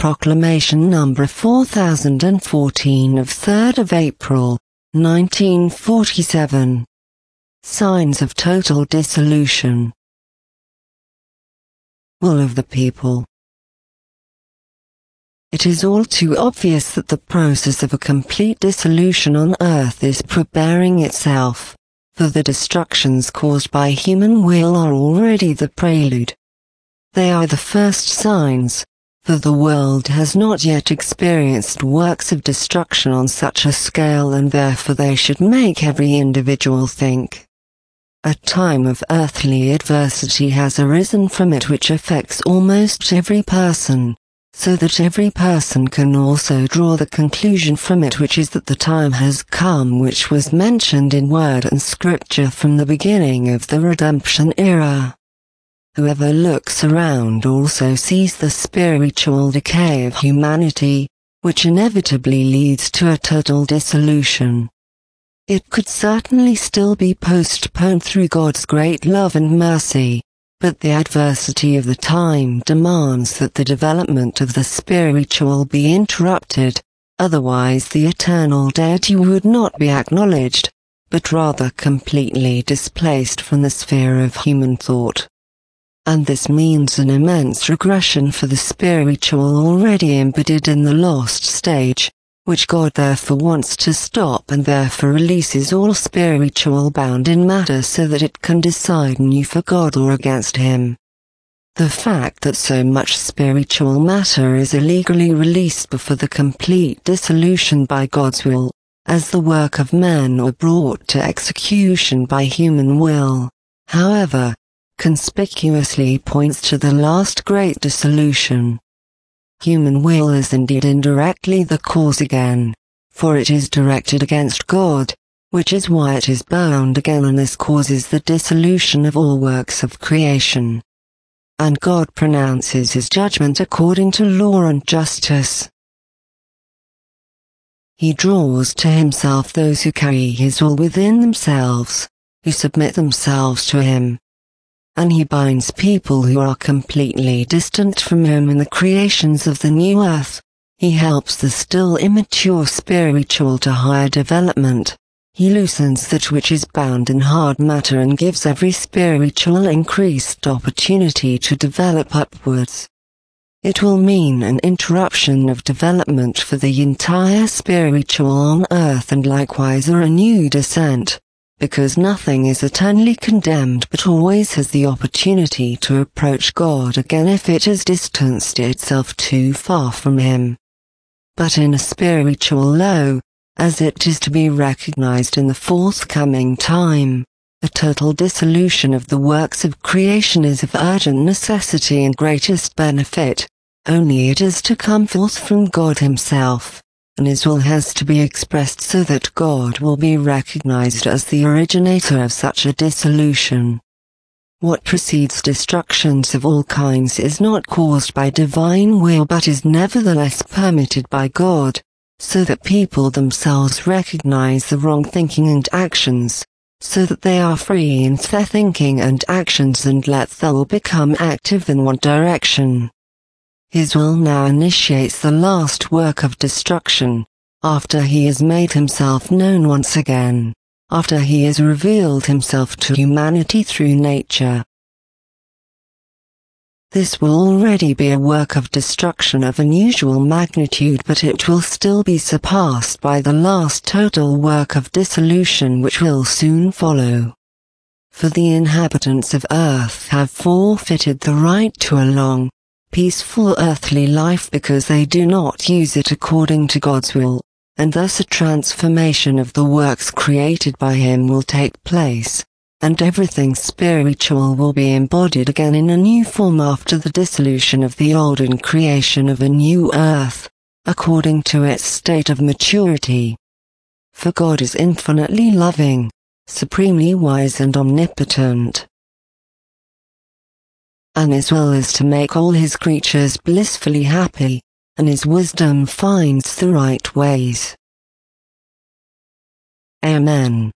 Proclamation number 4014 of 3rd of April, 1947. Signs of total dissolution. Will of the people. It is all too obvious that the process of a complete dissolution on earth is preparing itself, for the destructions caused by human will are already the prelude. They are the first signs, for the world has not yet experienced works of destruction on such a scale, and therefore they should make every individual think. A time of earthly adversity has arisen from it which affects almost every person, so that every person can also draw the conclusion from it, which is that the time has come which was mentioned in word and scripture from the beginning of the redemption era. Whoever looks around also sees the spiritual decay of humanity, which inevitably leads to a total dissolution. It could certainly still be postponed through God's great love and mercy, but the adversity of the time demands that the development of the spiritual be interrupted, otherwise the eternal deity would not be acknowledged, but rather completely displaced from the sphere of human thought. And this means an immense regression for the spiritual already embedded in the lost stage, which God therefore wants to stop, and therefore releases all spiritual bound in matter so that it can decide anew for God or against Him. The fact that so much spiritual matter is illegally released before the complete dissolution by God's will, as the work of man or brought to execution by human will, however, conspicuously points to the last great dissolution. Human will is indeed indirectly the cause again, for it is directed against God, which is why it is bound again, and this causes the dissolution of all works of creation. And God pronounces His judgment according to law and justice. He draws to Himself those who carry His will within themselves, who submit themselves to Him. And He binds people who are completely distant from Him in the creations of the new earth. He helps the still immature spiritual to higher development. He loosens that which is bound in hard matter and gives every spiritual increased opportunity to develop upwards. It will mean an interruption of development for the entire spiritual on earth, and likewise a renewed ascent, because nothing is eternally condemned but always has the opportunity to approach God again if it has distanced itself too far from Him. But in a spiritual low, as it is to be recognized in the forthcoming time, a total dissolution of the works of creation is of urgent necessity and greatest benefit, only it is to come forth from God Himself, and His will has to be expressed so that God will be recognized as the originator of such a dissolution. What precedes destructions of all kinds is not caused by divine will, but is nevertheless permitted by God, so that people themselves recognize the wrong thinking and actions, so that they are free in their thinking and actions and let their will become active in one direction. His will now initiates the last work of destruction, after He has made Himself known once again, after He has revealed Himself to humanity through nature. This will already be a work of destruction of unusual magnitude, but it will still be surpassed by the last total work of dissolution which will soon follow. For the inhabitants of earth have forfeited the right to a long, peaceful earthly life because they do not use it according to God's will, and thus a transformation of the works created by Him will take place, and everything spiritual will be embodied again in a new form after the dissolution of the old and creation of a new earth, according to its state of maturity. For God is infinitely loving, supremely wise and omnipotent, and His will is to make all His creatures blissfully happy, and His wisdom finds the right ways. Amen.